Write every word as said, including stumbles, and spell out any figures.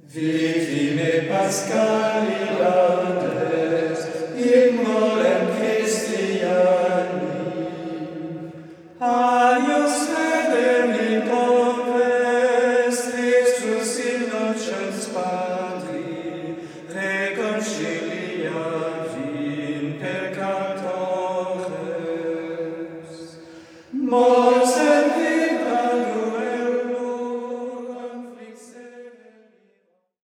Vittime pascali laudes, in morem Christiani, aius fedem in conves, Christus innocens Patri, reconcilia vin peccatores.